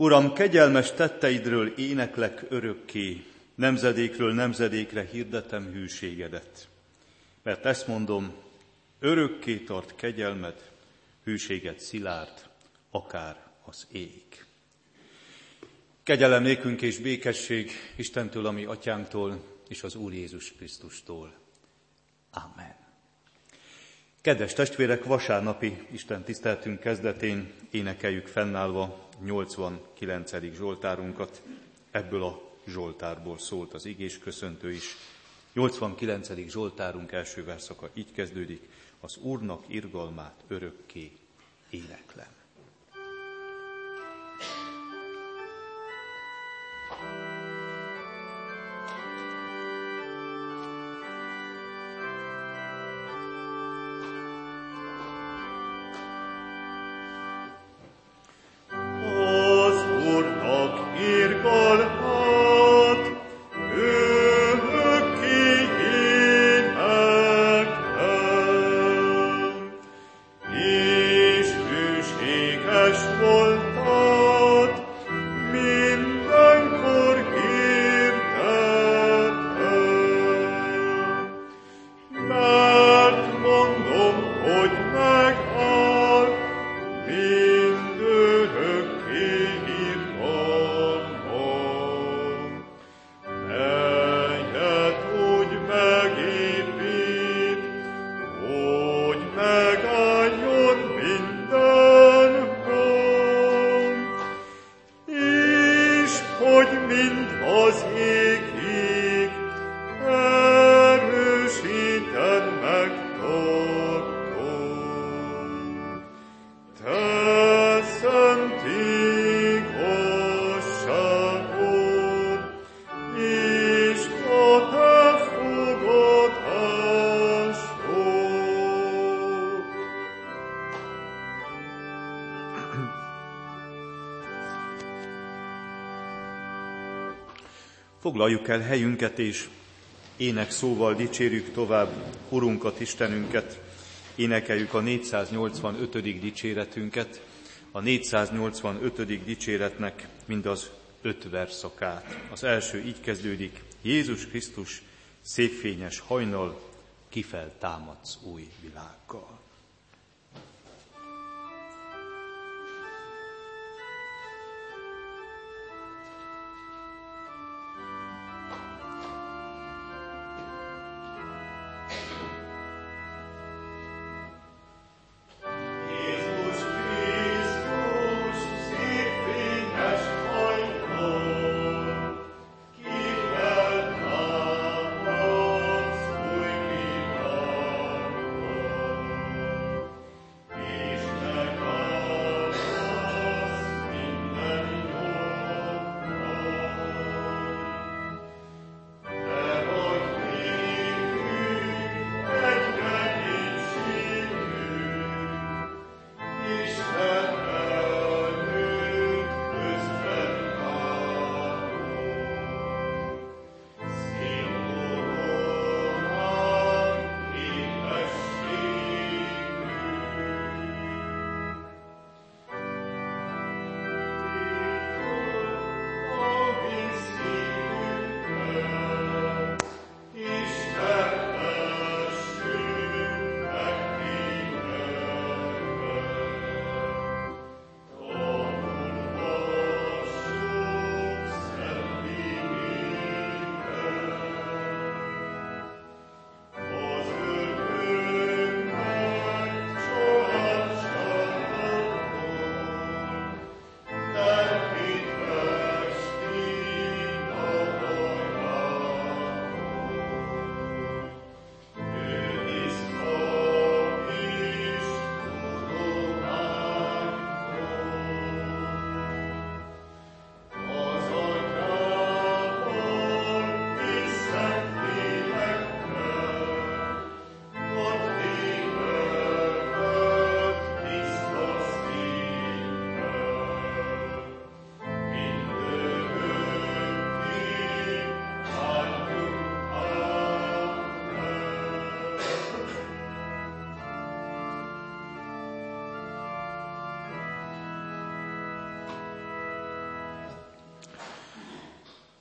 Uram, kegyelmes tetteidről éneklek örökké, nemzedékről nemzedékre hirdetem hűségedet. Mert ezt mondom, örökké tart kegyelmed, hűséged szilárd, akár az ég. Kegyelem nékünk és békesség Istentől, a mi atyánktól, és az Úr Jézus Krisztustól. Amen. Kedves testvérek, vasárnapi Isten tiszteltünk kezdetén énekeljük fennállva 89. Zsoltárunkat. Ebből a Zsoltárból szólt az igésköszöntő is. 89. Zsoltárunk első verszaka így kezdődik: az Úrnak irgalmát örökké éneklem. Foglaljuk el helyünket, és énekszóval dicsérjük tovább Urunkat, Istenünket. Énekeljük a 485. dicséretünket, a 485. dicséretnek mind az 5 verszakát. Az első így kezdődik: Jézus Krisztus, szépfényes hajnal, kifeltámadsz új világgal.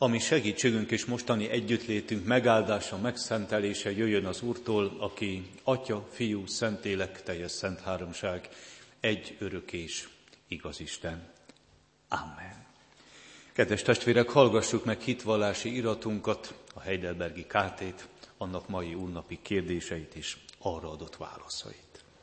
ami segítségünk és mostani együttlétünk megáldása, megszentelése jöjjön az Úrtól, aki Atya, Fiú, Szentlélek, teljes szent háromság, egy örök és igaz Isten. Amen. Kedves testvérek, hallgassuk meg hitvallási iratunkat, a Heidelbergi KT-t, annak mai úrnapi kérdéseit és arra adott válaszait.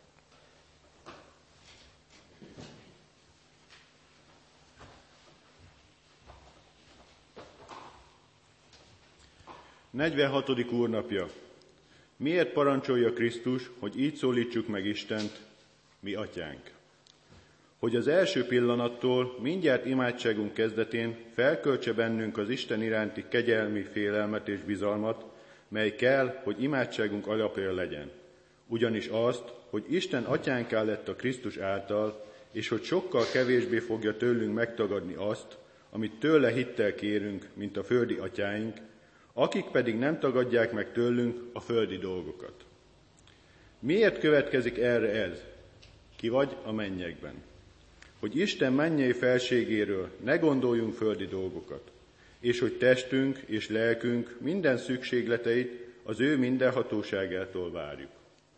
Negyvenhatodik úrnapja. Miért parancsolja Krisztus, hogy így szólítsuk meg Istent, mi atyánk? Hogy az első pillanattól, mindjárt imádságunk kezdetén felköltse bennünk az Isten iránti kegyelmi félelmet és bizalmat, mely kell, hogy imádságunk alapja legyen. Ugyanis azt, hogy Isten atyánká lett a Krisztus által, és hogy sokkal kevésbé fogja tőlünk megtagadni azt, amit tőle hittel kérünk, mint a földi atyáink, akik pedig nem tagadják meg tőlünk a földi dolgokat. Miért következik erre ez? Ki vagy a mennyekben? Hogy Isten mennyei felségéről ne gondoljunk földi dolgokat, és hogy testünk és lelkünk minden szükségleteit az ő mindenhatóságától várjuk.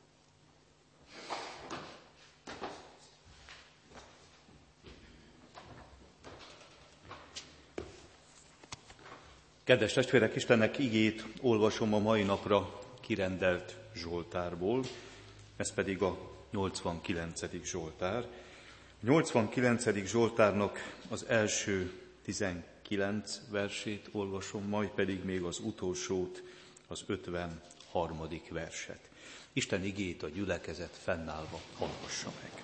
Kedves testvérek, Istennek igét olvasom a mai napra kirendelt Zsoltárból, ez pedig a 89. Zsoltár. A 89. Zsoltárnak az első 19 versét olvasom, majd pedig még az utolsót, az 53. verset. Isten igét a gyülekezet fennállva hallgassa meg.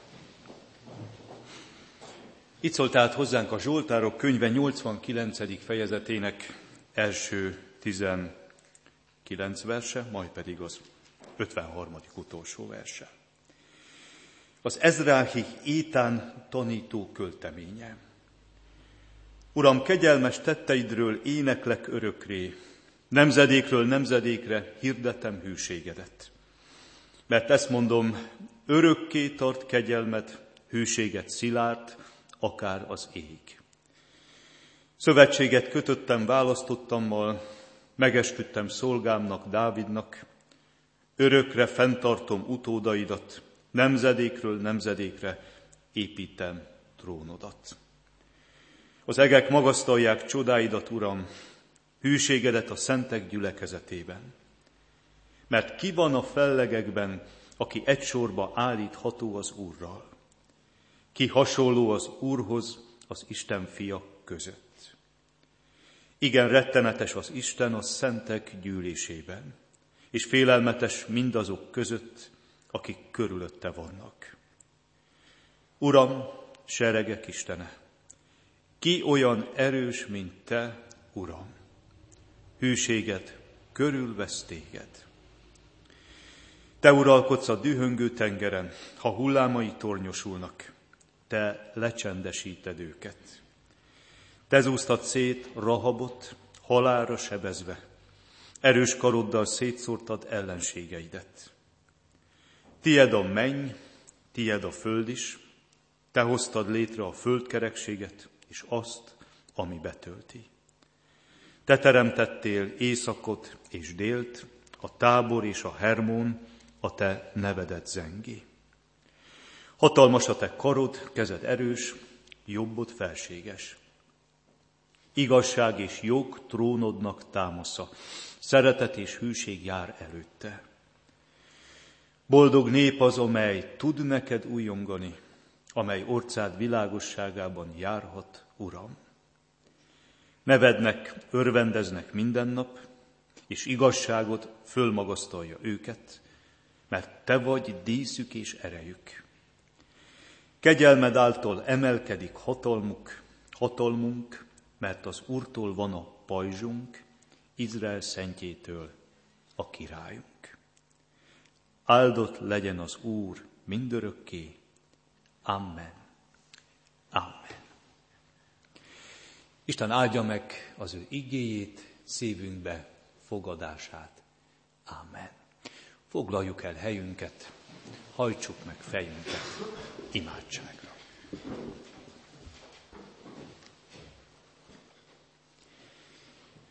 Itt szólt át hozzánk a Zsoltárok könyve 89. fejezetének első 19 verse, majd pedig az 53. utolsó verse. Az Ezráhi Étán tanító költeménye. Uram, kegyelmes tetteidről éneklek örökré, nemzedékről nemzedékre hirdetem hűségedet. Mert ezt mondom, örökké tart kegyelmet, hűséget szilárd, akár az ég. Szövetséget kötöttem választottammal, megesküdtem szolgámnak, Dávidnak, örökre fenntartom utódaidat, nemzedékről nemzedékre építem trónodat. Az egek magasztalják csodáidat, Uram, hűségedet a szentek gyülekezetében. Mert ki van a fellegekben, aki egy sorba állítható az Úrral? Ki hasonló az Úrhoz az Isten fia között? Igen, rettenetes az Isten a szentek gyűlésében, és félelmetes mindazok között, akik körülötte vannak. Uram, seregek Istene, ki olyan erős, mint Te, Uram? Hűséged körülvesz téged. Te uralkodsz a dühöngő tengeren, ha hullámai tornyosulnak, Te lecsendesíted őket. Te zúztad szét Rahabot, halálra sebezve, erős karoddal szétszórtad ellenségeidet. Tied a menny, tied a föld is, te hoztad létre a földkerekséget, és azt, ami betölti. Te teremtettél északot és délt, a Tábor és a Hermón, a te nevedet zengi. Hatalmas a te karod, kezed erős, jobbod felséges. Igazság és jog trónodnak támasza, szeretet és hűség jár előtte. Boldog nép az, amely tud neked újongani, amely orcád világosságában járhat, Uram. Nevednek, örvendeznek minden nap, és igazságod fölmagasztalja őket, mert te vagy díszük és erejük. Kegyelmed által emelkedik hatalmunk, mert az Úrtól van a pajzsunk, Izrael szentjétől a királyunk. Áldott legyen az Úr mindörökké. Amen. Amen. Isten áldja meg az ő igéjét, szívünkbe fogadását. Amen. Foglaljuk el helyünket, hajtsuk meg fejünket imádságra.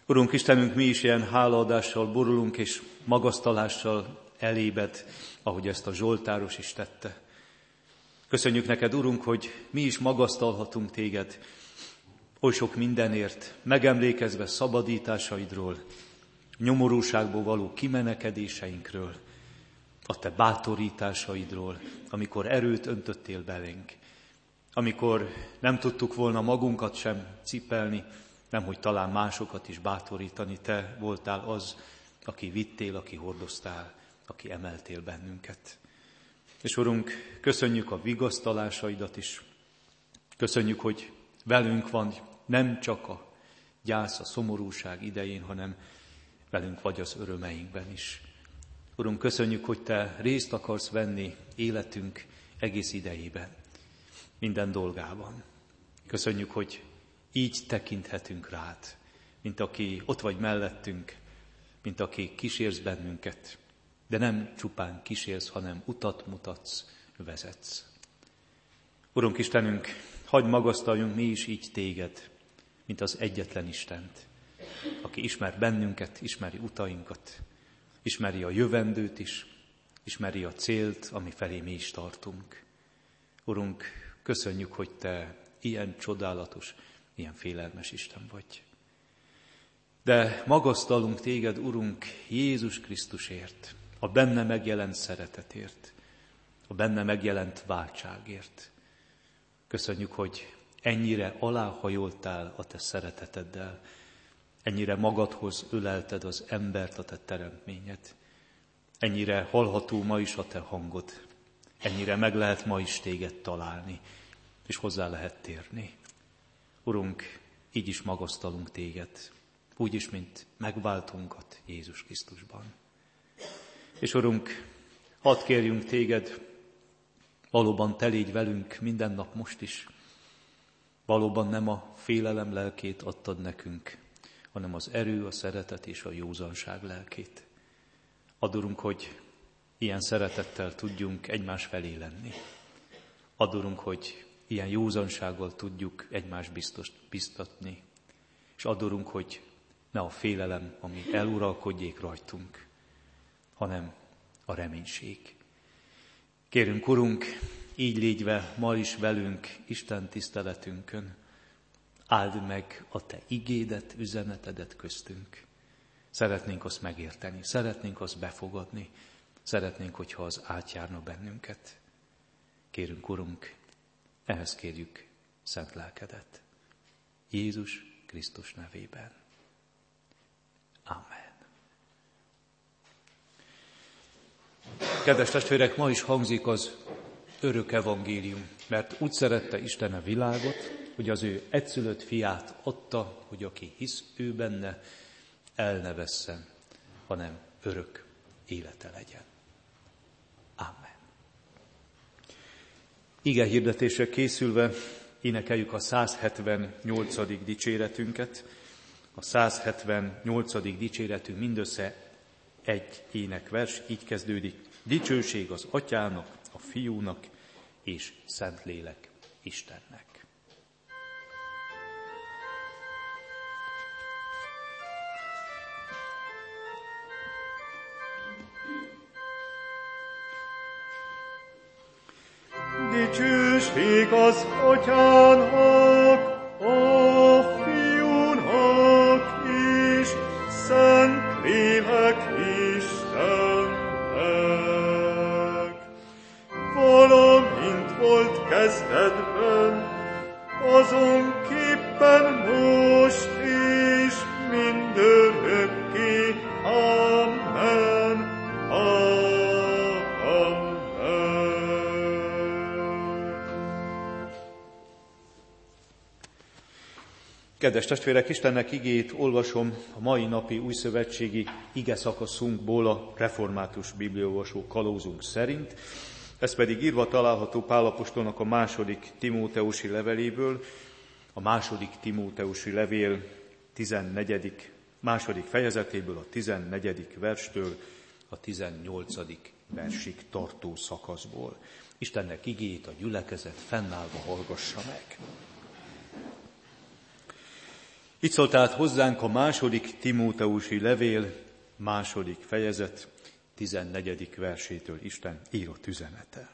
Urunk Istenünk, mi is ilyen hálaadással borulunk és magasztalással elébed, ahogy ezt a zsoltáros is tette. Köszönjük neked, Urunk, hogy mi is magasztalhatunk téged, oly sok mindenért, megemlékezve szabadításaidról, nyomorúságból való kimenekedéseinkről, a te bátorításaidról, amikor erőt öntöttél belénk, amikor nem tudtuk volna magunkat sem cipelni, nemhogy talán másokat is bátorítani, te voltál az, aki vittél, aki hordoztál, aki emeltél bennünket. És Urunk, köszönjük a vigasztalásaidat is, köszönjük, hogy velünk van nem csak a gyász, a szomorúság idején, hanem velünk vagy az örömeinkben is. Urunk, köszönjük, hogy te részt akarsz venni életünk egész idejében, minden dolgában. Köszönjük, hogy így tekinthetünk rád, mint aki ott vagy mellettünk, mint aki kísérsz bennünket, de nem csupán kísérsz, hanem utat mutatsz, vezetsz. Urunk Istenünk, hadd magasztaljunk mi is így téged, mint az egyetlen Istent, aki ismer bennünket, ismeri utainkat, ismeri a jövendőt is, ismeri a célt, ami felé mi is tartunk. Urunk, köszönjük, hogy te ilyen csodálatos, ilyen félelmes Isten vagy. De magasztalunk téged, Urunk, Jézus Krisztusért, a benne megjelent szeretetért, a benne megjelent váltságért. Köszönjük, hogy ennyire aláhajoltál a te szereteteddel, ennyire magadhoz ölelted az embert, a te teremtményed, ennyire hallható ma is a te hangod, ennyire meg lehet ma is téged találni, és hozzá lehet térni. Urunk, így is magasztalunk téged, úgy is, mint megváltunkat Jézus Krisztusban. És Urunk, hadd kérjünk téged, valóban te légy velünk minden nap most is. Valóban nem a félelem lelkét adtad nekünk, hanem az erő, a szeretet és a józanság lelkét. Add, Urunk, hogy ilyen szeretettel tudjunk egymás felé lenni. Add, Urunk, hogy ilyen józansággal tudjuk egymást biztatni. És add, Urunk, hogy ne a félelem, ami eluralkodjék rajtunk, hanem a reménység. Kérünk, Urunk, így légyve ma is velünk Isten tiszteletünkön, áld meg a te igédet, üzenetedet köztünk. Szeretnénk azt megérteni, szeretnénk azt befogadni, szeretnénk, hogyha az átjárna bennünket. Kérünk, Urunk, ehhez kérjük szent lelkedet. Jézus Krisztus nevében. Amen. Kedves testvérek, ma is hangzik az örök evangélium, mert úgy szerette Isten a világot, hogy az ő egyszülött fiát adta, hogy aki hisz ő benne, el ne vesszen, hanem örök élete legyen. Amen. Ige hirdetésre készülve énekeljük a 178. dicséretünket. A 178. dicséretünk mindössze egy énekvers, így kezdődik. Dicsőség az Atyának, a Fiúnak és Szentlélek Istennek. Dicsőség az Atyának, a Fiúnak és Szentlélek Istennek. Valamint volt kezdetben, azonképpen most is mindörökké. Amen. Amen. Kedves testvérek, Istennek igéjét olvasom a mai napi újszövetségi igeszakaszunkból a református bibliaolvasó kalózunk szerint. Ez pedig írva található Pál apostolnak a második Timóteusi leveléből, a második Timóteusi levél 14. második fejezetéből, a 14. verstől a 18. versig tartó szakaszból. Istennek igéjét a gyülekezet fennállva hallgassa meg. Így szólt át hozzánk a második Timóteusi levél, második fejezet, 14. versétől Isten írott üzenete.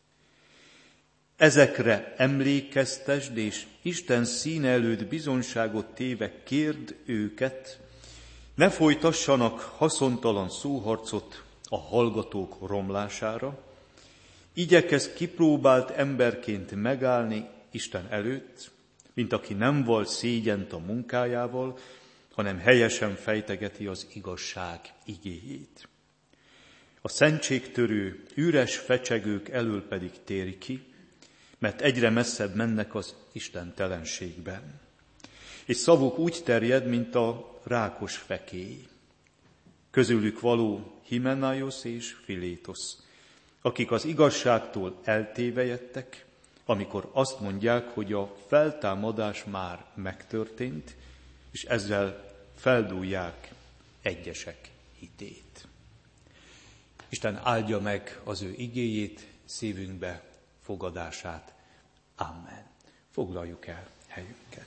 Ezekre emlékeztesd, és Isten színe előtt bizonyságot téve kérd őket, ne folytassanak haszontalan szóharcot a hallgatók romlására, igyekezz kipróbált emberként megállni Isten előtt, mint aki nem val szégyent a munkájával, hanem helyesen fejtegeti az igazság igéjét. A szentségtörő, üres fecsegők elől pedig térj ki, mert egyre messzebb mennek az istentelenségben. És szavuk úgy terjed, mint a rákos fekély. Közülük való Himenaios és Filétosz, akik az igazságtól eltévejedtek, amikor azt mondják, hogy a feltámadás már megtörtént, és ezzel feldúlják egyesek hitét. Isten áldja meg az ő igéjét, szívünkbe fogadását. Amen. Foglaljuk el helyünket.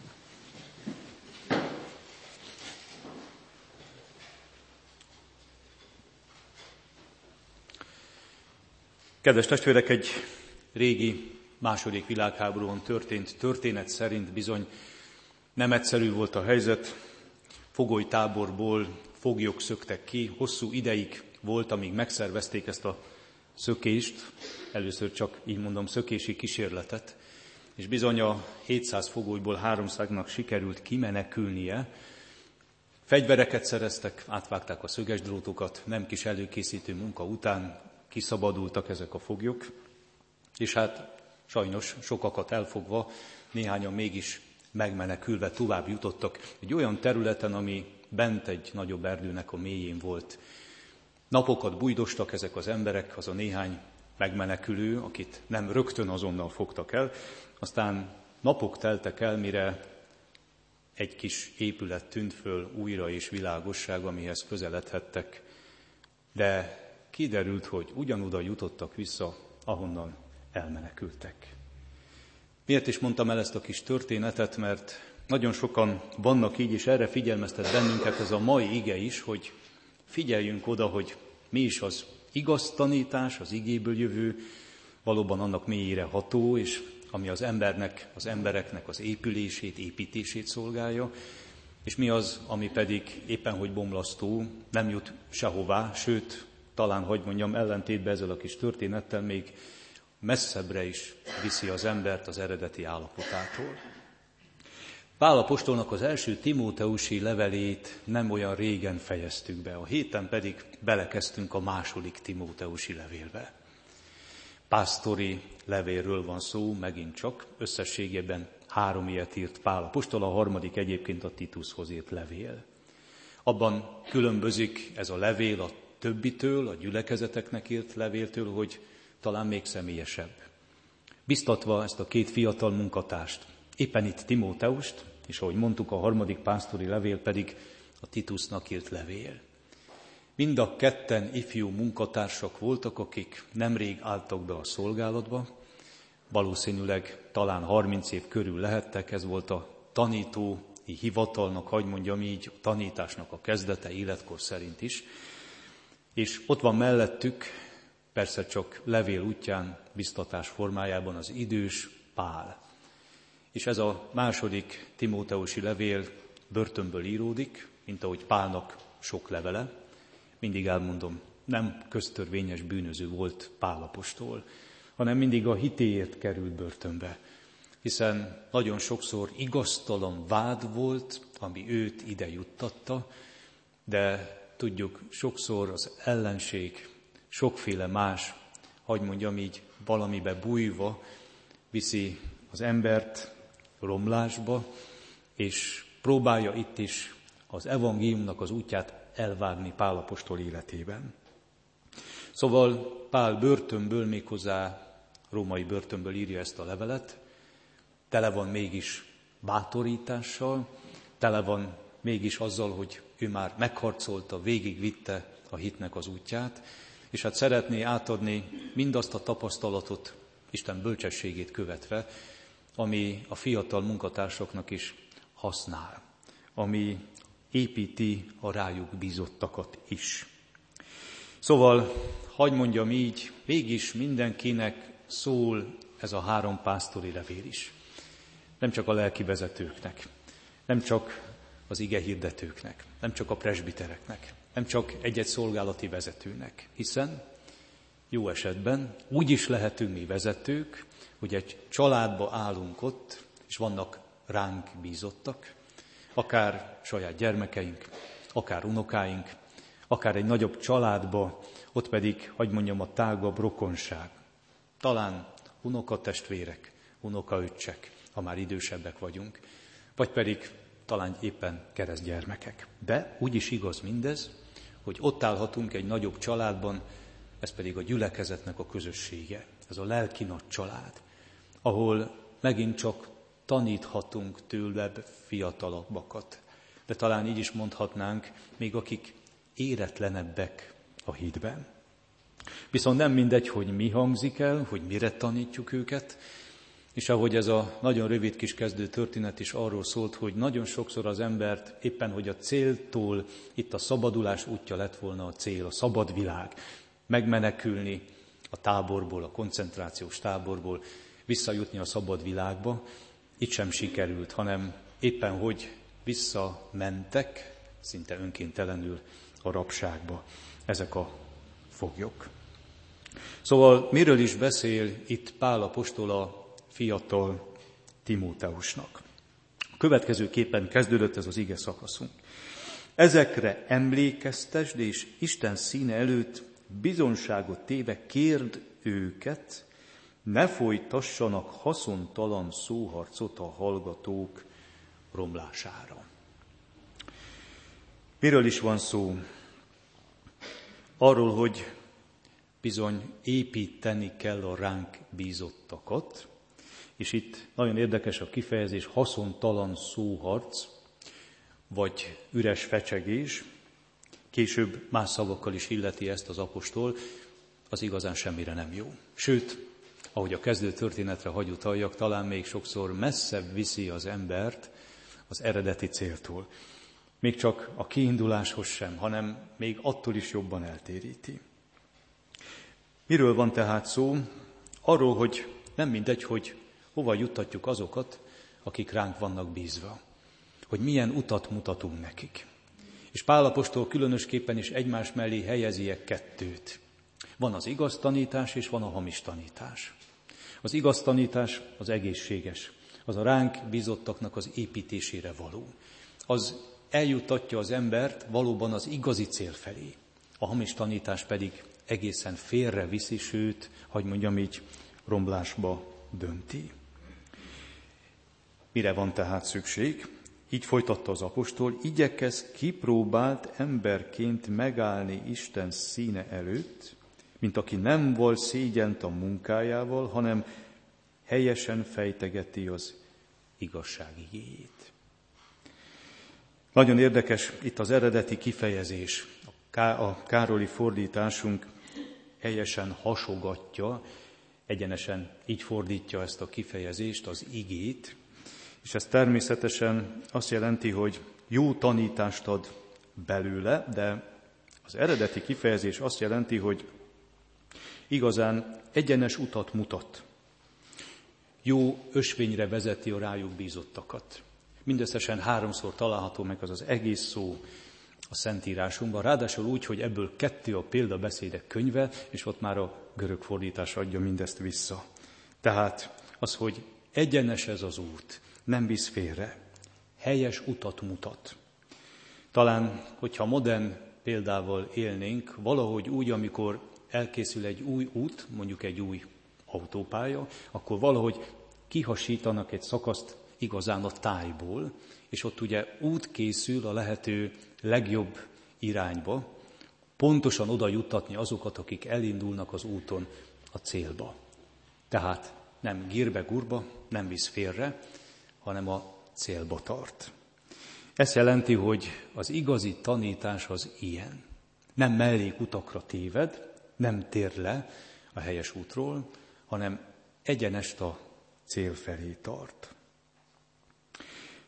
Kedves testvérek, egy régi második világháborúban történt történet szerint bizony nem egyszerű volt a helyzet. Fogolytáborból foglyok szöktek ki, hosszú ideig volt, amíg megszervezték ezt a szökést, először csak így mondom szökési kísérletet, és bizony a 700 fogolyból 300-nak sikerült kimenekülnie. Fegyvereket szereztek, átvágták a szöges drótokat, nem kis előkészítő munka után kiszabadultak ezek a foglyok, és hát sajnos sokakat elfogva, néhányan mégis megmenekülve tovább jutottak egy olyan területen, ami bent egy nagyobb erdőnek a mélyén volt. Napokat bújdostak ezek az emberek, az a néhány megmenekülő, akit nem rögtön azonnal fogtak el, aztán napok teltek el, mire egy kis épület tűnt föl újra és világosság, amihez közeledhettek, de kiderült, hogy ugyanoda jutottak vissza, ahonnan elmenekültek. Miért is mondtam el ezt a kis történetet? Mert nagyon sokan vannak így, és erre figyelmeztet bennünket ez a mai ige is, hogy figyeljünk oda, hogy mi is az igaz tanítás, az igéből jövő, valóban annak mélyére ható, és ami az embereknek az épülését, építését szolgálja, és mi az, ami pedig éppen hogy bomlasztó, nem jut sehová, sőt, talán, hogy mondjam, ellentétben ezzel a kis történettel még messzebbre is viszi az embert az eredeti állapotától. Pál apostolnak az első Timóteusi levelét nem olyan régen fejeztük be, a héten pedig belekezdtünk a második Timóteusi levélbe. Pásztori levélről van szó, megint csak, összességében 3 ilyet írt Pál apostol, a harmadik egyébként a Titushoz írt levél. Abban különbözik ez a levél a többitől, a gyülekezeteknek írt levéltől, hogy talán még személyesebb. Biztatva ezt a 2 fiatal munkatárst, éppen itt Timóteust, és ahogy mondtuk, a harmadik pásztori levél pedig a Titusnak írt levél. Mind a 2 ifjú munkatársak voltak, akik nemrég álltak be a szolgálatba, valószínűleg talán 30 év körül lehettek, ez volt a tanítói hivatalnak, hagy mondjam így, a tanításnak a kezdete életkor szerint is, és ott van mellettük, persze csak levél útján, biztatás formájában az idős Pál. És ez a második Timóteusi levél börtönből íródik, mint ahogy Pálnak sok levele. Mindig elmondom, nem köztörvényes bűnöző volt Pál apostol, hanem mindig a hitéért került börtönbe. Hiszen nagyon sokszor igaztalan vád volt, ami őt ide juttatta, de tudjuk, sokszor az ellenség, sokféle más, hagy mondjam így, valamibe bújva viszi az embert romlásba, és próbálja itt is az evangéliumnak az útját elvágni Pál apostol életében. Szóval Pál börtönből, méghozzá római börtönből írja ezt a levelet, tele van mégis bátorítással, tele van mégis azzal, hogy ő már megharcolta, végigvitte a hitnek az útját, és hát szeretné átadni mindazt a tapasztalatot, Isten bölcsességét követve, ami a fiatal munkatársaknak is használ. ami építi a rájuk bízottakat is. Szóval, hadd mondjam így, mégis mindenkinek szól ez a 3 pásztori levél is. Nem csak a lelkivezetőknek, nem csak az igehirdetőknek, nem csak a presbitereknek, nem csak egy-egy szolgálati vezetőnek, hiszen jó esetben úgy is lehetünk mi vezetők, hogy egy családba állunk ott, és vannak ránk bízottak, akár saját gyermekeink, akár unokáink, akár egy nagyobb családba, ott pedig, hadd mondjam, a tágabb rokonság. Talán unokatestvérek, unokaöccsek, ha már idősebbek vagyunk, vagy pedig talán éppen keresztgyermekek. De úgy is igaz mindez, hogy ott állhatunk egy nagyobb családban, ez pedig a gyülekezetnek a közössége, ez a lelki nagy család, ahol megint csak taníthatunk tőle fiatalabbakat. De talán így is mondhatnánk, még akik éretlenebbek a hitben. Viszont nem mindegy, hogy mi hangzik el, hogy mire tanítjuk őket, és ahogy ez a nagyon rövid kis kezdő történet is arról szólt, hogy nagyon sokszor az embert éppen, hogy a céltól, itt a szabadulás útja lett volna a cél, a szabad világ, megmenekülni a táborból, a koncentrációs táborból, visszajutni a szabad világba, itt sem sikerült, hanem éppen, hogy visszamentek, szinte önkéntelenül a rabságba ezek a foglyok. Szóval miről is beszél itt Pál apostol a fiatal Timóteusnak? A következőképpen kezdődött ez az ige szakaszunk. Ezekre emlékeztesd, és Isten színe előtt bizonságot téve kérd őket, ne folytassanak haszontalan szóharcot a hallgatók romlására. Miről is van szó? Arról, hogy bizony építeni kell a ránk bízottakat, és itt nagyon érdekes a kifejezés, haszontalan szóharc, vagy üres fecsegés, később más szavakkal is illeti ezt az apostol, az igazán semmire nem jó. Sőt, ahogy a kezdő történetre hagy utaljak, talán még sokszor messzebb viszi az embert az eredeti céltól. Még csak a kiinduláshoz sem, hanem még attól is jobban eltéríti. Miről van tehát szó? Arról, hogy nem mindegy, hogy hova juttatjuk azokat, akik ránk vannak bízva. Hogy milyen utat mutatunk nekik. És Pál apostol különösképpen is egymás mellé helyezi kettőt. Van az igaz tanítás, és van a hamis tanítás. Az igaz tanítás az egészséges, az a ránk bízottaknak az építésére való. Az eljuttatja az embert valóban az igazi cél felé. A hamis tanítás pedig egészen félre viszi, sőt, hogy mondjam így, romlásba dönti. Mire van tehát szükség? Így folytatta az apostol, igyekez kipróbált emberként megállni Isten színe előtt, mint aki nem val szégyent a munkájával, hanem helyesen fejtegeti az igazság igéjét. Nagyon érdekes itt az eredeti kifejezés. A károli fordításunk helyesen hasogatja, egyenesen így fordítja ezt a kifejezést, az igét, és ez természetesen azt jelenti, hogy jó tanítást ad belőle, de az eredeti kifejezés azt jelenti, hogy igazán egyenes utat mutat. Jó ösvényre vezeti a rájuk bízottakat. Mindösszesen 3-szor található meg az egész szó a Szentírásunkban, ráadásul úgy, hogy ebből 2 a példabeszédek könyve, és ott már a görög fordítás adja mindezt vissza. Tehát az, hogy egyenes ez az út, nem visz félre, helyes utat mutat. Talán, hogyha modern példával élnénk, valahogy úgy, amikor elkészül egy új út, mondjuk egy új autópálya, akkor valahogy kihasítanak egy szakaszt igazán a tájból, és ott ugye út készül a lehető legjobb irányba, pontosan oda juttatni azokat, akik elindulnak az úton a célba. Tehát nem gírbe-gurba, nem visz félre, hanem a célba tart. Ez jelenti, hogy az igazi tanítás az ilyen. Nem mellékutakra téved, nem tér le a helyes útról, hanem egyenest a cél felé tart.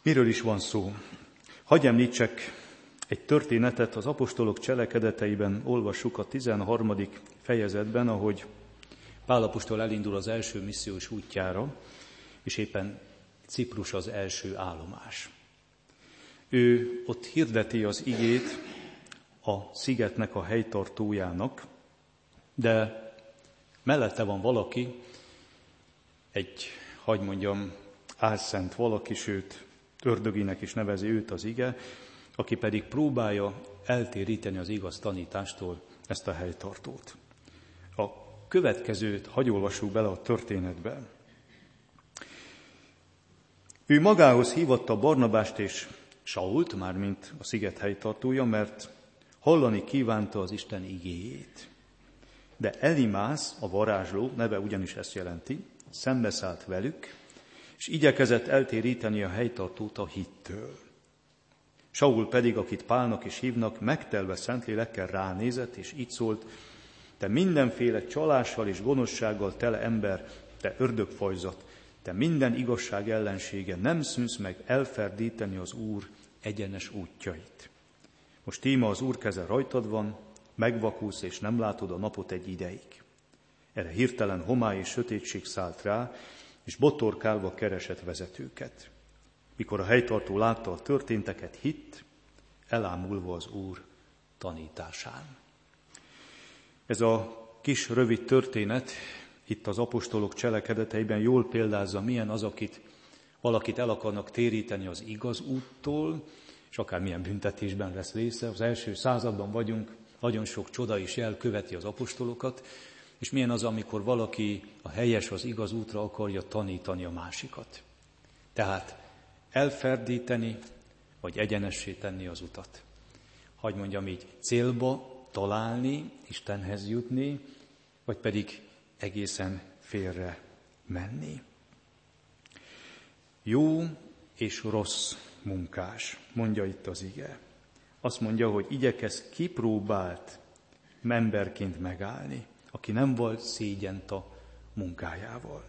Miről is van szó? Hadd említsek egy történetet, az apostolok cselekedeteiben olvassuk a 13. fejezetben, ahogy Pál apostol elindul az első missziós útjára, és éppen Ciprus az első állomás. Ő ott hirdeti az igét a szigetnek a helytartójának, de mellette van valaki, egy, hagy mondjam, álszent valaki, sőt, ördöginek is nevezi őt az ige, aki pedig próbálja eltéríteni az igaz tanítástól ezt a helytartót. A következőt hadd olvassuk bele a történetbe. Ő magához hívatta Barnabást és Sault, mármint a sziget helytartója, mert hallani kívánta az Isten igéjét. De Elimász, a varázsló, neve ugyanis ezt jelenti, szembeszállt velük, és igyekezett eltéríteni a helytartót a hittől. Saul pedig, akit Pálnak is hívnak, megtelve Szentlélekkel ránézett, és így szólt: te mindenféle csalással és gonoszsággal tele ember, te ördögfajzat, te minden igazság ellensége, nem szűnsz meg elferdíteni az Úr egyenes útjait. Most íme az Úr keze rajtad van, megvakulsz és nem látod a napot egy ideig. Erre hirtelen homály és sötétség szállt rá, és botorkálva keresett vezetőket. Mikor a helytartó látta a történteket, hitt, elámulva az Úr tanításán. Ez a kis rövid történet itt az apostolok cselekedeteiben jól példázza, milyen az, akit valakit el akarnak téríteni az igaz úttól, és akár milyen büntetésben lesz része. Az első században vagyunk, nagyon sok csoda és jel követi az apostolokat, és milyen az, amikor valaki a helyes, az igaz útra akarja tanítani a másikat. Tehát elferdíteni, vagy egyenessé tenni az utat. Hadd mondjam így, célba találni, Istenhez jutni, vagy pedig egészen félre menni. Jó és rossz munkás, mondja itt az ige. Azt mondja, hogy igyekezz kipróbált emberként megállni, aki nem volt szégyent a munkájával.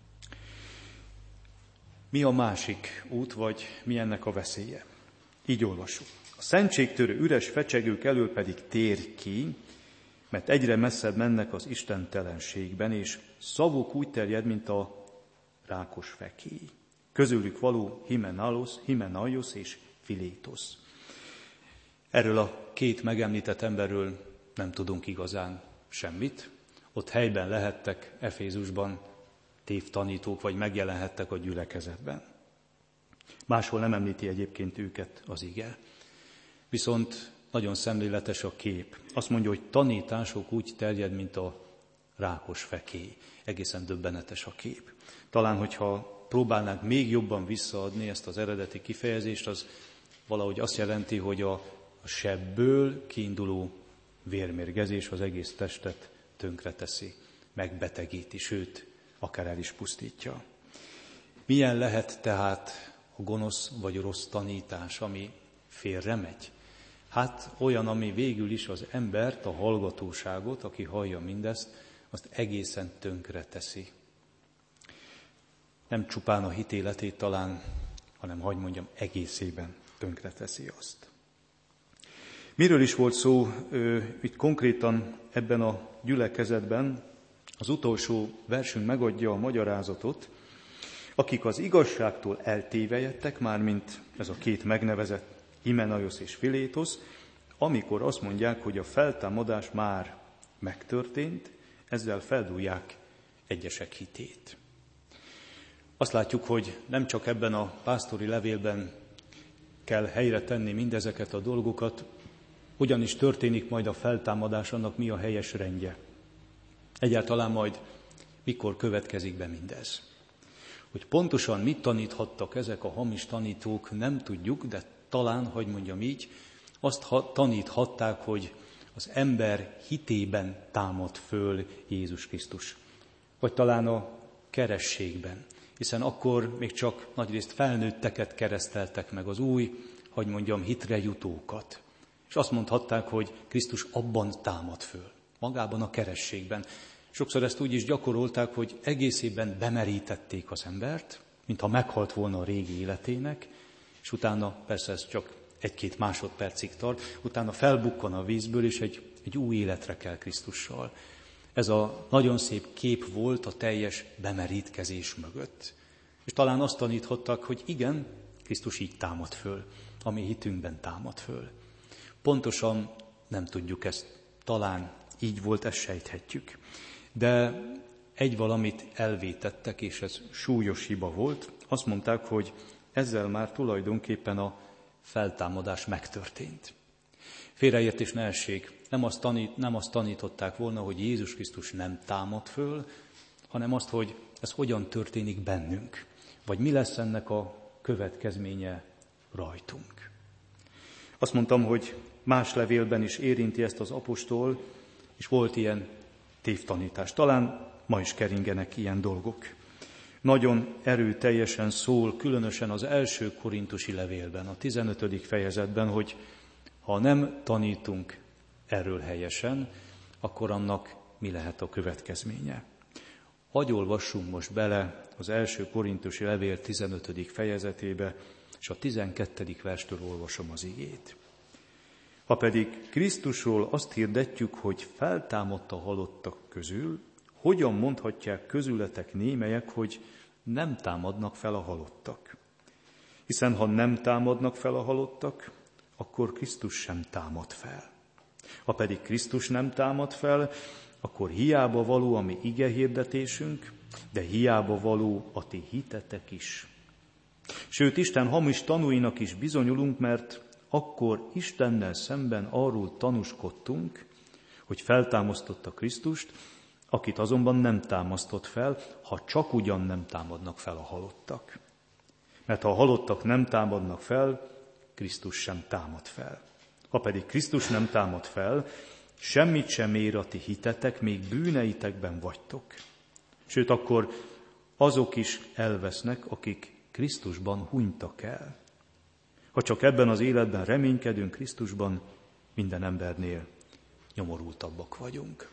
Mi a másik út, vagy mi ennek a veszélye? Így olvassuk. A szentségtörő üres fecsegők elől pedig tér ki, mert egyre messzebb mennek az istentelenségben, és szavuk úgy terjed, mint a rákos fekély. Közülük való Himenaios és Filétosz. Erről a két megemlített emberről nem tudunk igazán semmit. Ott helyben lehettek Efézusban tévtanítók, vagy megjelenhettek a gyülekezetben. Máshol nem említi egyébként őket az ige. Viszont nagyon szemléletes a kép. Azt mondja, hogy tanítások úgy terjed, mint a rákos fekély. Egészen döbbenetes a kép. Talán, hogyha próbálnánk még jobban visszaadni ezt az eredeti kifejezést, az valahogy azt jelenti, hogy a sebből kiinduló vérmérgezés az egész testet tönkreteszi, megbetegíti, sőt, akár el is pusztítja. Milyen lehet tehát a gonosz vagy rossz tanítás, ami félre megy? Hát olyan, ami végül is az embert, a hallgatóságot, aki hallja mindezt, azt egészen tönkreteszi. Nem csupán a hitéletét talán, hanem hadd mondjam, egészében tönkreteszi azt. Miről is volt szó itt konkrétan ebben a gyülekezetben? Az utolsó versünk megadja a magyarázatot. Akik az igazságtól eltévejedtek, mármint ez a két megnevezett Himenaios és Filétosz, amikor azt mondják, hogy a feltámadás már megtörtént, ezzel feldúlják egyesek hitét. Azt látjuk, hogy nem csak ebben a pásztori levélben kell helyre tenni mindezeket a dolgokat, hogyan is történik majd a feltámadás, annak mi a helyes rendje. Egyáltalán majd mikor következik be mindez. Hogy pontosan mit taníthattak ezek a hamis tanítók, nem tudjuk, de talán, hogy mondjam így, azt taníthatták, hogy az ember hitében támad föl Jézus Krisztus. Vagy talán a kerességben, hiszen akkor még csak nagyrészt felnőtteket kereszteltek meg, az új, hogy mondjam, hitre jutókat. És azt mondhatták, hogy Krisztus abban támad föl, magában a kerességben. Sokszor ezt úgy is gyakorolták, hogy egészében bemerítették az embert, mintha meghalt volna a régi életének, és utána, persze ez csak 1-2 másodpercig tart, utána felbukkan a vízből, és egy új életre kell Krisztussal. Ez a nagyon szép kép volt a teljes bemerítkezés mögött. És talán azt taníthattak, hogy igen, Krisztus így támad föl, a mi hitünkben támad föl. Pontosan nem tudjuk ezt, talán így volt, ezt sejthetjük. De egy valamit elvétettek, és ez súlyos hiba volt. Azt mondták, hogy ezzel már tulajdonképpen a feltámadás megtörtént. Félreértés ne essék, nem azt tanították volna, hogy Jézus Krisztus nem támad föl, hanem azt, hogy ez hogyan történik bennünk, vagy mi lesz ennek a következménye rajtunk. Azt mondtam, hogy más levélben is érinti ezt az apostol, és volt ilyen tévtanítás. Talán ma is keringenek ilyen dolgok. Nagyon erőteljesen szól, különösen az első korintusi levélben, a 15. fejezetben, hogy ha nem tanítunk erről helyesen, akkor annak mi lehet a következménye. Hadd olvassunk most bele az első korintusi levél 15. fejezetébe, és a 12. verstől olvasom az igét. Ha pedig Krisztusról azt hirdetjük, hogy feltámadt a halottak közül, hogyan mondhatják közületek némelyek, hogy nem támadnak fel a halottak? Hiszen ha nem támadnak fel a halottak, akkor Krisztus sem támad fel. Ha pedig Krisztus nem támad fel, akkor hiába való a mi igehirdetésünk, de hiába való a ti hitetek is. Sőt, Isten hamis tanúinak is bizonyulunk, mert akkor Istennel szemben arról tanúskodtunk, hogy feltámasztotta Krisztust, akit azonban nem támasztott fel, ha csak ugyan nem támadnak fel a halottak. Mert ha a halottak nem támadnak fel, Krisztus sem támad fel. Ha pedig Krisztus nem támad fel, semmit sem ér a ti hitetek, még bűneitekben vagytok. Sőt, akkor azok is elvesznek, akik Krisztusban hunytak el. Ha csak ebben az életben reménykedünk Krisztusban, minden embernél nyomorultabbak vagyunk.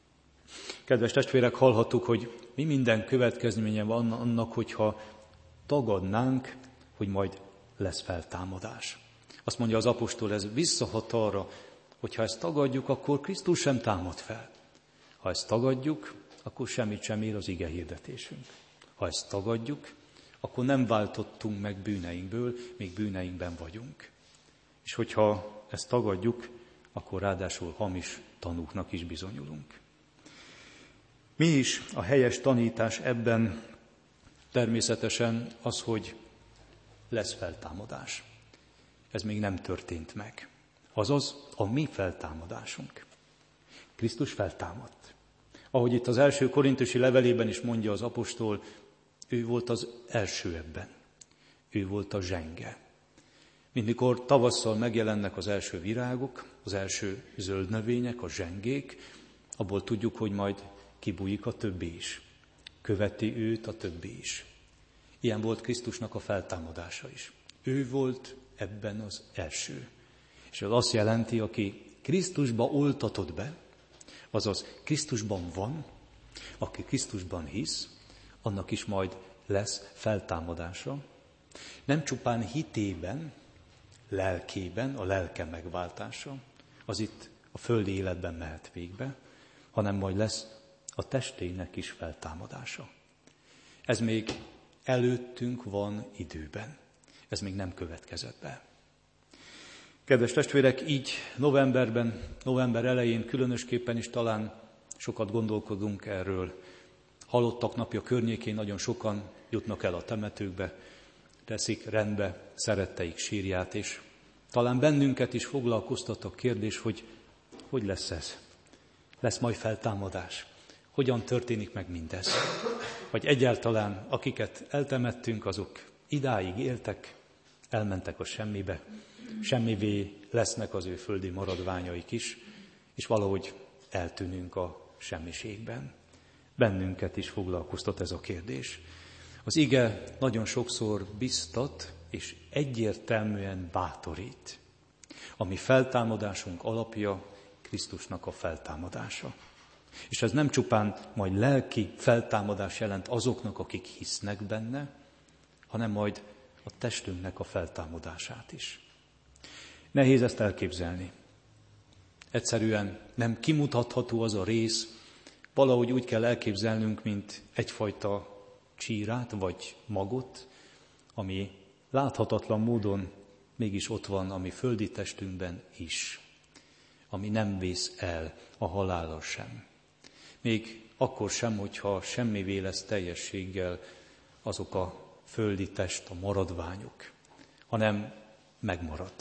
Kedves testvérek, hallhattuk, hogy mi minden következménye van annak, hogyha tagadnánk, hogy majd lesz feltámadás. Azt mondja az apostol, ez visszahat arra, hogy ha ezt tagadjuk, akkor Krisztus sem támad fel. Ha ezt tagadjuk, akkor semmit sem ér az ige hirdetésünk. Ha ezt tagadjuk, akkor nem váltottunk meg bűneinkből, még bűneinkben vagyunk. És hogyha ezt tagadjuk, akkor ráadásul hamis tanúknak is bizonyulunk. Mi is a helyes tanítás ebben? Természetesen az, hogy lesz feltámadás. Ez még nem történt meg. Azaz a mi feltámadásunk. Krisztus feltámadt. Ahogy itt az első korintusi levelében is mondja az apostol, ő volt az első ebben. Ő volt a zsenge. Mint mikor tavasszal megjelennek az első virágok, az első zöld növények, a zsengék, abból tudjuk, hogy majd kibújik a többi is. Követi őt a többi is. Ilyen volt Krisztusnak a feltámadása is. Ő volt ebben az első. És ez azt jelenti, aki Krisztusba oltatott be, azaz Krisztusban van, aki Krisztusban hisz, annak is majd lesz feltámadása. Nem csupán hitében, lelkében, a lelke megváltása, az itt a földi életben mehet végbe, hanem majd lesz a testének is feltámadása. Ez még előttünk van időben. Ez még nem következett be. Kedves testvérek, így november elején különösképpen is talán sokat gondolkodunk erről. Halottak napja környékén nagyon sokan jutnak el a temetőkbe, teszik rendbe szeretteik sírját, és talán bennünket is foglalkoztat a kérdés, hogy lesz ez? Lesz majd feltámadás? Hogyan történik meg mindez? Vagy egyáltalán akiket eltemettünk, azok idáig éltek, elmentek a semmibe, semmivé lesznek az ő földi maradványaik is, és valahogy eltűnünk a semmiségben. Bennünket is foglalkoztat ez a kérdés. Az ige nagyon sokszor biztat, és egyértelműen bátorít. A mi feltámadásunk alapja Krisztusnak a feltámadása. És ez nem csupán majd lelki feltámadás jelent azoknak, akik hisznek benne, hanem majd a testünknek a feltámadását is. Nehéz ezt elképzelni. Egyszerűen nem kimutatható az a rész, valahogy úgy kell elképzelnünk, mint egyfajta csírát vagy magot, ami láthatatlan módon mégis ott van a mi földi testünkben is, ami nem vész el a halállal sem. Még akkor sem, hogyha semmivé lesz teljességgel azok a földi test, a maradványok, hanem megmarad.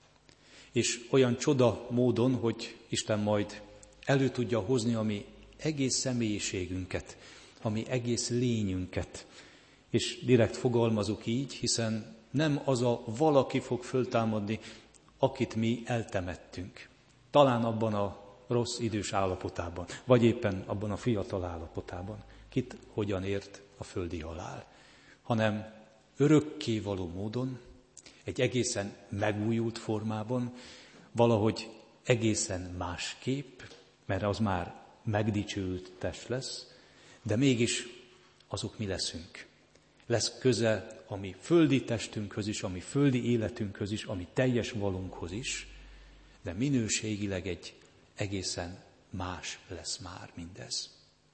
És olyan csoda módon, hogy Isten majd elő tudja hozni a mi egész személyiségünket, a mi egész lényünket. És direkt fogalmazok így, hiszen nem az a valaki fog föltámadni, akit mi eltemettünk. Talán abban a rossz idős állapotában, vagy éppen abban a fiatal állapotában. Kit hogyan ért a földi halál. Hanem örökkévaló módon, egy egészen megújult formában, valahogy egészen másképp, mert az már megdicsőült test lesz, de mégis azok mi leszünk. Lesz köze a mi földi testünkhöz is, a mi földi életünkhöz is, a mi teljes valónkhoz is, de minőségileg egy egészen más lesz már mindez.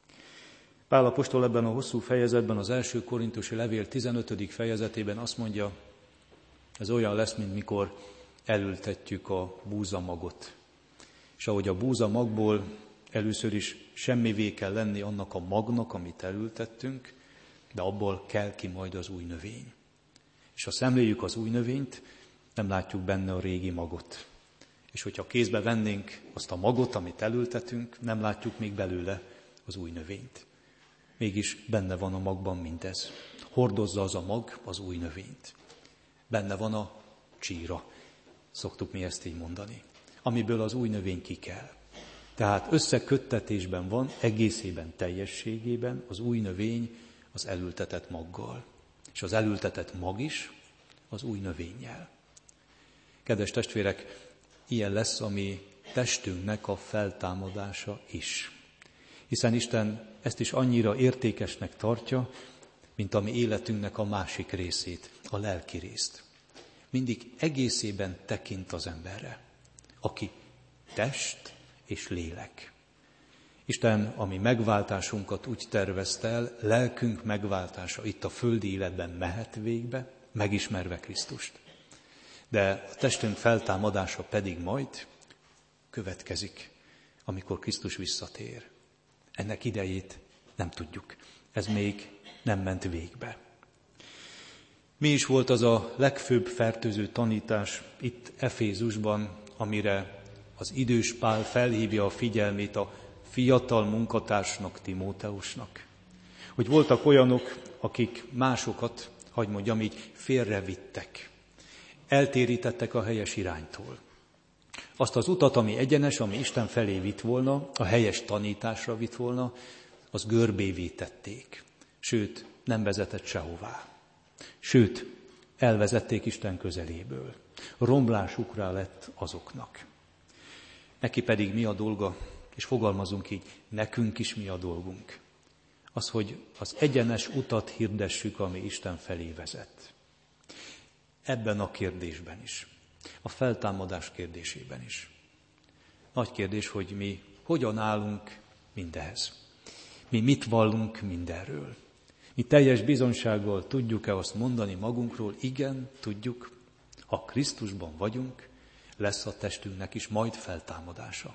Pál apostol ebben a hosszú fejezetben, az 1. Korintusi levél 15. fejezetében azt mondja, ez olyan lesz, mint mikor elültetjük a búzamagot. És ahogy a búzamagból először is semmivé kell lenni annak a magnak, amit elültettünk, de abból kell ki majd az új növény. És ha szemléljük az új növényt, nem látjuk benne a régi magot. És hogyha kézbe vennénk azt a magot, amit elültetünk, nem látjuk még belőle az új növényt. Mégis benne van a magban mindez. Hordozza az a mag az új növényt. Benne van a csíra, szoktuk mi ezt így mondani, amiből az új növény ki kell. Tehát összeköttetésben van, egészében, teljességében az új növény az elültetett maggal. És az elültetett mag is az új növényjel. Kedves testvérek, ilyen lesz a mi testünknek a feltámadása is. Hiszen Isten ezt is annyira értékesnek tartja, mint a mi életünknek a másik részét, a lelki részt. Mindig egészében tekint az emberre, aki test és lélek. Isten a mi megváltásunkat úgy tervezte el, lelkünk megváltása itt a földi életben mehet végbe, megismerve Krisztust. De a testünk feltámadása pedig majd következik, amikor Krisztus visszatér. Ennek idejét nem tudjuk. Ez még nem ment végbe. Mi is volt az a legfőbb fertőző tanítás itt Efézusban, amire az idős Pál felhívja a figyelmét a fiatal munkatársnak, Timóteusnak? Hogy voltak olyanok, akik másokat, hadd mondjam így, félrevittek. Eltérítettek a helyes iránytól. Azt az utat, ami egyenes, ami Isten felé vitt volna, a helyes tanításra vitt volna, az görbévé tették. Sőt, nem vezetett sehová. Sőt, elvezették Isten közeléből. Romlásukra lett azoknak. Neki pedig mi a dolga, és fogalmazunk így, nekünk is mi a dolgunk. Az, hogy az egyenes utat hirdessük, ami Isten felé vezet. Ebben a kérdésben is. A feltámadás kérdésében is. Nagy kérdés, hogy mi hogyan állunk mindehez. Mi mit vallunk mindenről. Mi teljes bizonysággal tudjuk-e azt mondani magunkról, igen, tudjuk, ha Krisztusban vagyunk, lesz a testünknek is majd feltámadása.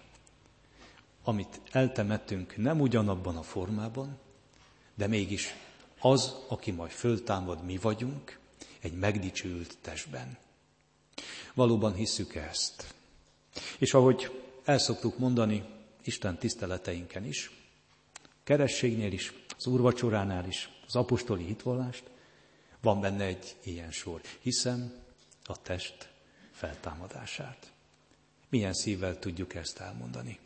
Amit eltemettünk nem ugyanabban a formában, de mégis az, aki majd föltámad, mi vagyunk, egy megdicsőült testben. Valóban hisszük ezt. És ahogy el szoktuk mondani, Isten tiszteleteinken is, kerességnél is, az úrvacsoránál is, az apostoli hitvallást, van benne egy ilyen sor. Hiszem a test feltámadását. Milyen szívvel tudjuk ezt elmondani?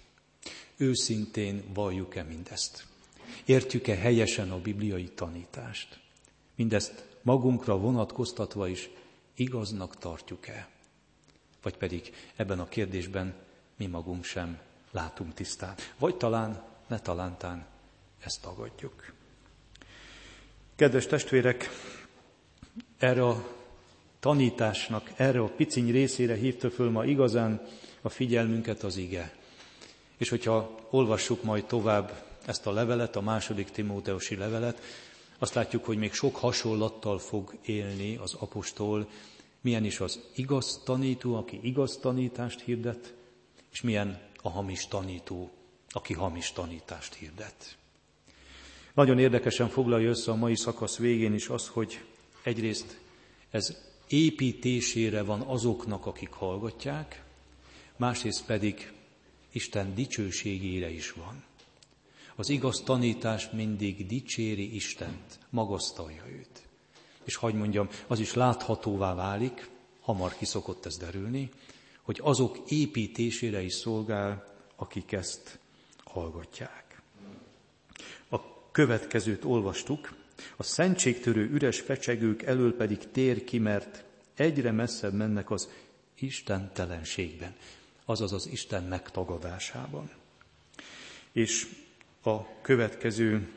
Őszintén valljuk-e mindezt? Értjük-e helyesen a bibliai tanítást? Mindezt magunkra vonatkoztatva is igaznak tartjuk-e? Vagy pedig ebben a kérdésben mi magunk sem látunk tisztán? Vagy talán, ne talántán ezt tagadjuk. Kedves testvérek, erre a tanításnak erre a piciny részére hívta föl ma igazán a figyelmünket az ige. És hogyha olvassuk majd tovább ezt a levelet, a 2. Timóteusi levelet, azt látjuk, hogy még sok hasonlattal fog élni az apostol, milyen is az igaz tanító, aki igaz tanítást hirdet, és milyen a hamis tanító, aki hamis tanítást hirdet. Nagyon érdekesen foglalja össze a mai szakasz végén is az, hogy egyrészt ez építésére van azoknak, akik hallgatják, másrészt pedig Isten dicsőségére is van. Az igaz tanítás mindig dicséri Istent, magasztalja őt. És hadd mondjam, az is láthatóvá válik, hamar ki szokott ez derülni, hogy azok építésére is szolgál, akik ezt hallgatják. A következőt olvastuk, a szentségtörő üres fecsegők elől pedig tér ki, mert egyre messzebb mennek az istentelenségben, azaz az Isten megtagadásában. És a következő,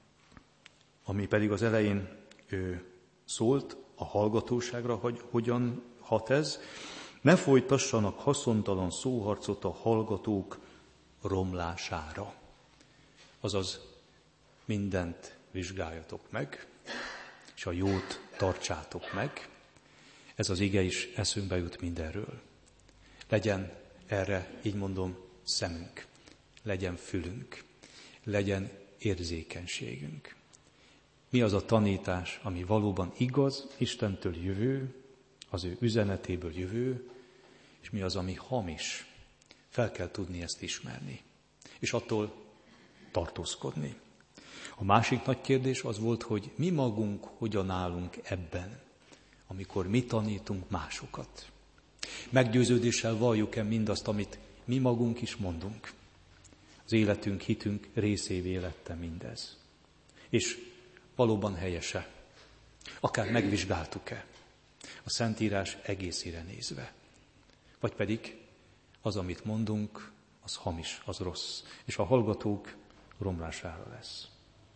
ami pedig az elején szólt, a hallgatóságra, hogy hogyan hat ez, ne folytassanak haszontalan szóharcot a hallgatók romlására. Azaz mindent vizsgáljatok meg, és a jót tartsátok meg. Ez az ige is eszünkbe jut mindenről. Legyen erre, így mondom, szemünk, legyen fülünk, legyen érzékenységünk. Mi az a tanítás, ami valóban igaz, Istentől jövő, az ő üzenetéből jövő, és mi az, ami hamis. Fel kell tudni ezt ismerni, és attól tartózkodni. A másik nagy kérdés az volt, hogy mi magunk hogyan állunk ebben, amikor mi tanítunk másokat. Meggyőződéssel valljuk-e mindazt, amit mi magunk is mondunk. Az életünk, hitünk részévé lette mindez. És valóban helyese. Akár megvizsgáltuk-e a Szentírás egészére nézve. Vagy pedig az, amit mondunk, az hamis, az rossz, és a hallgatók romlására lesz.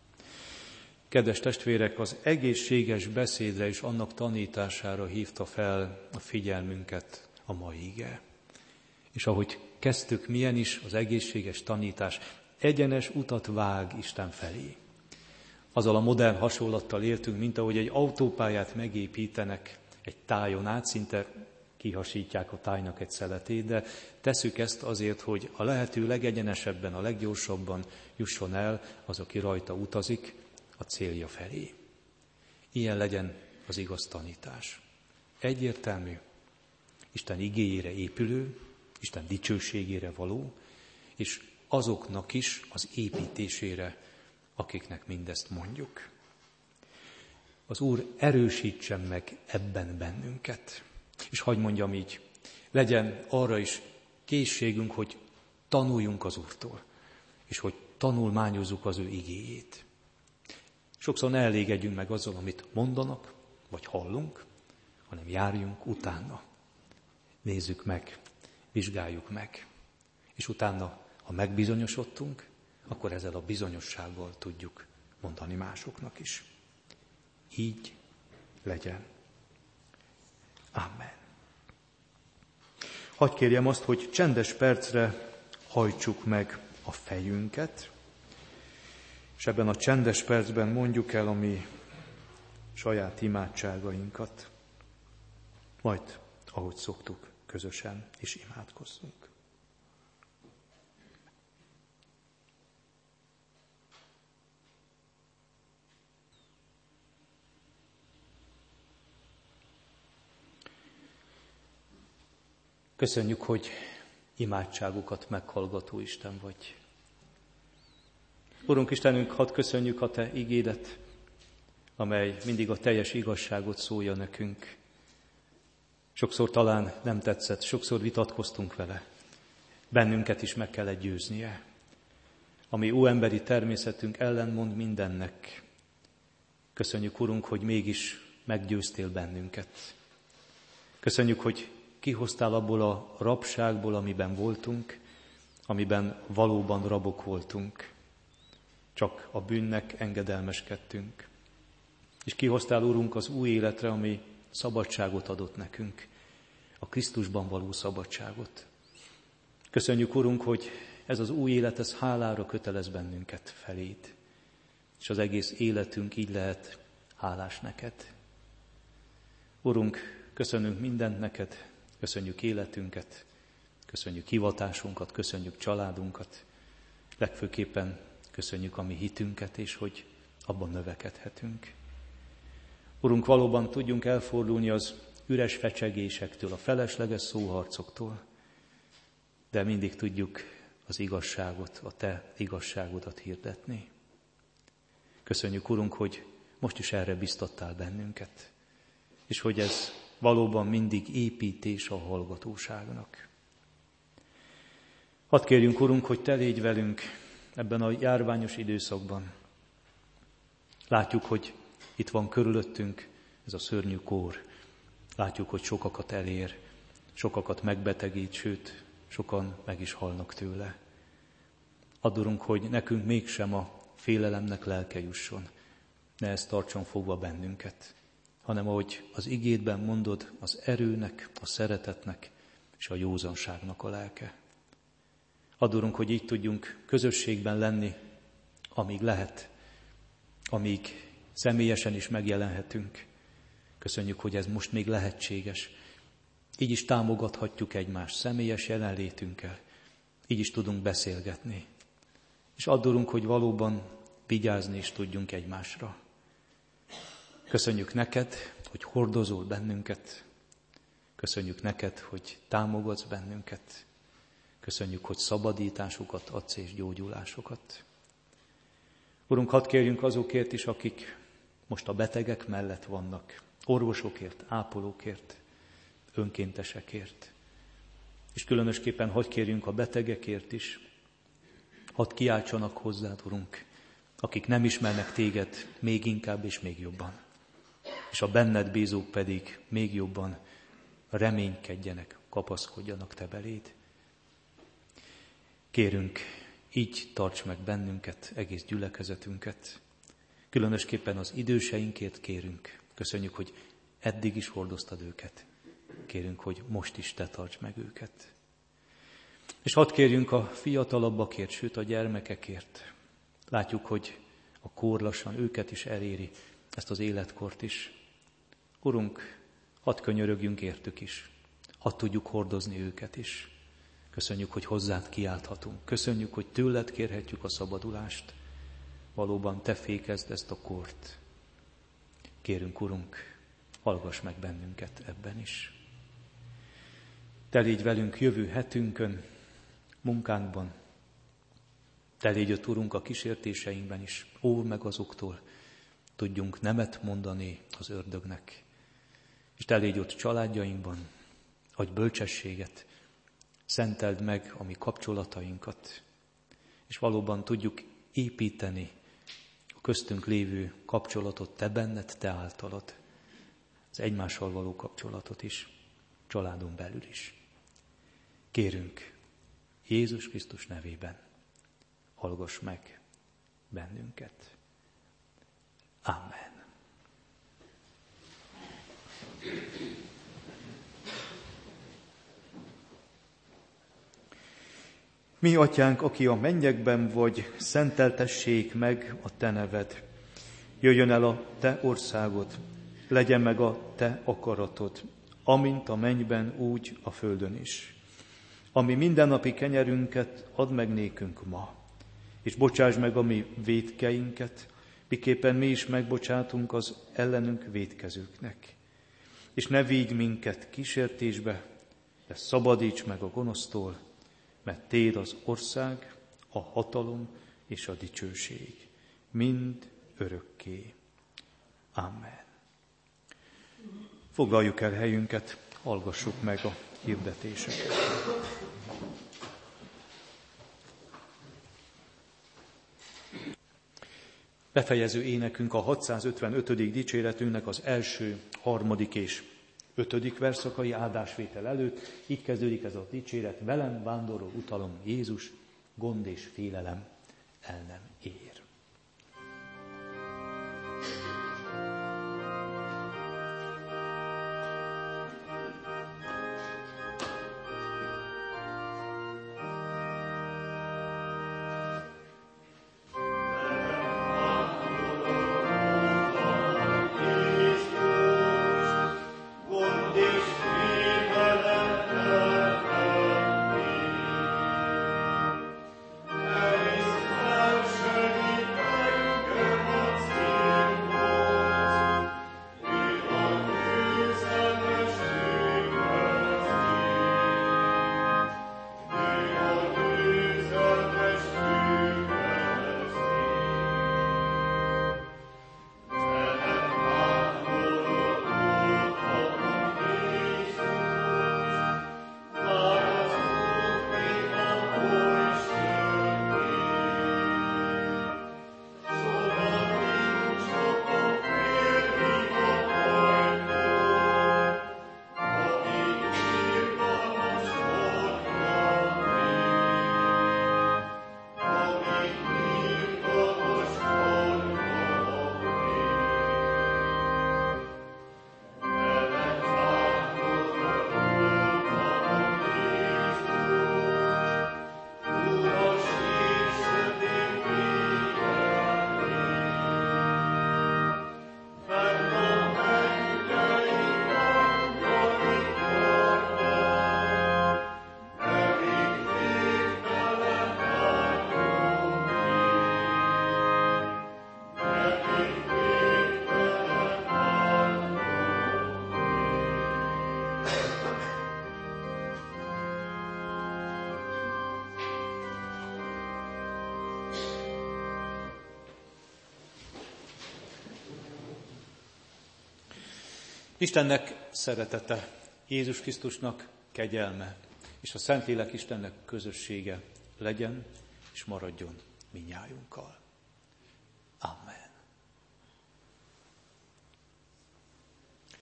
Kedves testvérek, az egészséges beszédre és annak tanítására hívta fel a figyelmünket a mai ige. És ahogy kezdtük, milyen is az egészséges tanítás, egyenes utat vág Isten felé. Azzal a modern hasonlattal éltünk, mint ahogy egy autópályát megépítenek egy tájon át, szinte kihasítják a tájnak egy szeletét, de tesszük ezt azért, hogy a lehető legegyenesebben, a leggyorsabban jusson el az, aki rajta utazik, a célja felé. Ilyen legyen az igaz tanítás. Egyértelmű, Isten igéjére épülő, Isten dicsőségére való, és azoknak is az építésére, akiknek mindezt mondjuk. Az Úr erősítsen meg ebben bennünket. És hadd mondjam így, legyen arra is készségünk, hogy tanuljunk az Úrtól, és hogy tanulmányozzuk az ő igéjét. Sokszor ne elégedjünk meg azzal, amit mondanak, vagy hallunk, hanem járjunk utána. Nézzük meg, vizsgáljuk meg, és utána, ha megbizonyosodtunk, akkor ezzel a bizonyossággal tudjuk mondani másoknak is. Így legyen. Amen. Hadd kérjem azt, hogy csendes percre hajtsuk meg a fejünket, és ebben a csendes percben mondjuk el a mi saját imádságainkat. Majd, ahogy szoktuk, közösen is imádkozzunk. Köszönjük, hogy imádságukat meghallgató Isten vagy. Urunk Istenünk, hadd köszönjük a Te igédet, amely mindig a teljes igazságot szólja nekünk. Sokszor talán nem tetszett, sokszor vitatkoztunk vele. Bennünket is meg kellett győznie. Ami óemberi természetünk ellenmond mindennek. Köszönjük, Urunk, hogy mégis meggyőztél bennünket. Köszönjük, hogy kihoztál abból a rabságból, amiben voltunk, amiben valóban rabok voltunk. Csak a bűnnek engedelmeskedtünk. És kihoztál, Urunk, az új életre, ami szabadságot adott nekünk, a Krisztusban való szabadságot. Köszönjük, Urunk, hogy ez az új élet, ez hálára kötelez bennünket feléd, és az egész életünk így lehet hálás neked. Urunk, köszönünk mindent neked, köszönjük életünket, köszönjük hivatásunkat, köszönjük családunkat, legfőképpen köszönjük a mi hitünket, és hogy abban növekedhetünk. Urunk, valóban tudjunk elfordulni az üres fecsegésektől, a felesleges szóharcoktól, de mindig tudjuk az igazságot, a te igazságodat hirdetni. Köszönjük, Urunk, hogy most is erre biztattál bennünket, és hogy ez valóban mindig építés a hallgatóságnak. Hadd kérjünk, Urunk, hogy te légy velünk ebben a járványos időszakban. Látjuk, hogy itt van körülöttünk ez a szörnyű kór. Látjuk, hogy sokakat elér, sokakat megbetegít, sőt, sokan meg is halnak tőle. Add, Urunk, hogy nekünk mégsem a félelemnek lelke jusson. Ne ezt tartson fogva bennünket, hanem ahogy az igédben mondod, az erőnek, a szeretetnek és a józanságnak a lelke. Add, Urunk, hogy így tudjunk közösségben lenni, amíg lehet, amíg személyesen is megjelenhetünk. Köszönjük, hogy ez most még lehetséges. Így is támogathatjuk egymást személyes jelenlétünkkel. Így is tudunk beszélgetni. És add, Urunk, hogy valóban vigyázni is tudjunk egymásra. Köszönjük neked, hogy hordozol bennünket. Köszönjük neked, hogy támogatsz bennünket. Köszönjük, hogy szabadításokat adsz és gyógyulásokat. Urunk, hadd kérjünk azokért is, akik most a betegek mellett vannak. Orvosokért, ápolókért, önkéntesekért. És különösképpen hadd kérjünk a betegekért is. Hadd kiáltsanak hozzád, Urunk, akik nem ismernek téged még inkább és még jobban. És a benned bízók pedig még jobban reménykedjenek, kapaszkodjanak te beléd. Kérünk, így tarts meg bennünket, egész gyülekezetünket. Különösképpen az időseinkért kérünk. Köszönjük, hogy eddig is hordoztad őket. Kérünk, hogy most is te tarts meg őket. És hadd kérjünk a fiatalabbakért, sőt a gyermekekért. Látjuk, hogy a kór lassan őket is eléri, ezt az életkort is. Urunk, hadd könyörögjünk értük is. Hadd tudjuk hordozni őket is. Köszönjük, hogy hozzád kiálthatunk. Köszönjük, hogy tőled kérhetjük a szabadulást. Valóban te fékezd ezt a kort. Kérünk, Urunk, hallgass meg bennünket ebben is. Te légy velünk jövő hetünkön, munkánkban. Te légy ott, Urunk, a kísértéseinkben is. Óvj meg azoktól, tudjunk nemet mondani az ördögnek. És te légy ott családjainkban, adj bölcsességet, szenteld meg a mi kapcsolatainkat, és valóban tudjuk építeni a köztünk lévő kapcsolatot, te benned, te általad, az egymással való kapcsolatot is, családon belül is. Kérünk, Jézus Krisztus nevében, hallgass meg bennünket. Amen. Mi, Atyánk, aki a mennyekben vagy, szenteltessék meg a te neved. Jöjjön el a te országod, legyen meg a te akaratod, amint a mennyben, úgy a földön is. Ami mindennapi kenyerünket add meg nékünk ma, és bocsáss meg a mi vétkeinket, miképpen mi is megbocsátunk az ellenünk vétkezőknek. És ne vigy minket kísértésbe, de szabadíts meg a gonosztól, mert téd az ország, a hatalom és a dicsőség, mind örökké. Amen. Foglaljuk el helyünket, hallgassuk meg a hirdetéseket. Befejező énekünk a 655. dicséretünknek az első, 3. és 5. verszakai áldásvétel előtt. Így kezdődik ez a dicséret: velem vándorol utalom Jézus, gond és félelem el nem ér. Istennek szeretete, Jézus Krisztusnak kegyelme, és a Szentlélek Istennek közössége legyen és maradjon mindnyájunkkal. Amen.